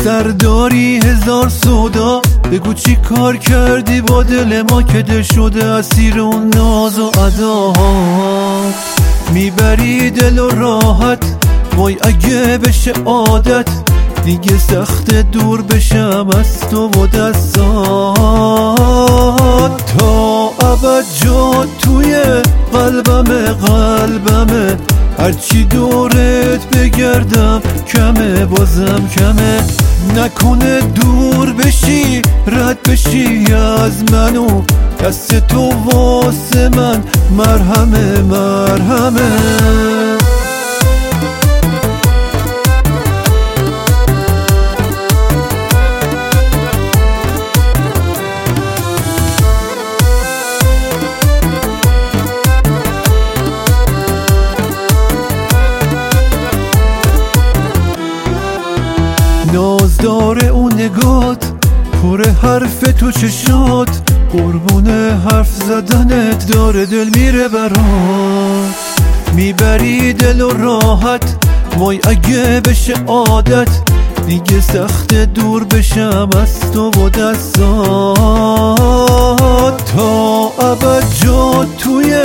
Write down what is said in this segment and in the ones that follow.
سرداری هزار سودا، بگو چی کار کردی با دل ما که دل شده اسیر اون ناز و اداها. میبری دل و راحت، وای اگه بشه عادت دیگه سخت دور بشم از تو و دستات. تا ابد جا توی قلبمه، هرچی دورت بگردم کمه، بازم کمه. نکنه دور بشی رد بشی از منو، دست تو واسه من مرهمه مرهمه. نازدار اون نگات، پر حرف تو چشات، قربون حرف زدنت داره دل میره برات. میبری دل و راحت، وای اگه بشه عادت دیگه سخت دور بشم از تو و دستات. تا ابد جا توی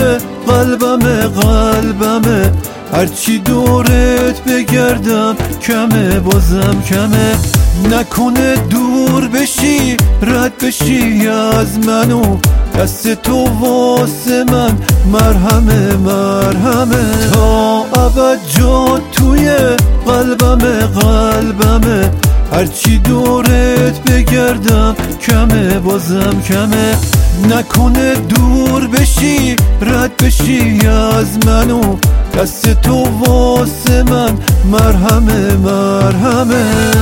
قلبمه، هرچی دورت بگردم کمه، بازم کمه. نکنه دور بشی رد بشی از منو، دست تو واسه من مرهمه مرهمه. تا ابد جا توی قلبمه، هرچی دورت بگردم کمه، بازم کمه. نکنه دور بشی رد بشی از منو، دست تو واسه من مرهمه مرهمه.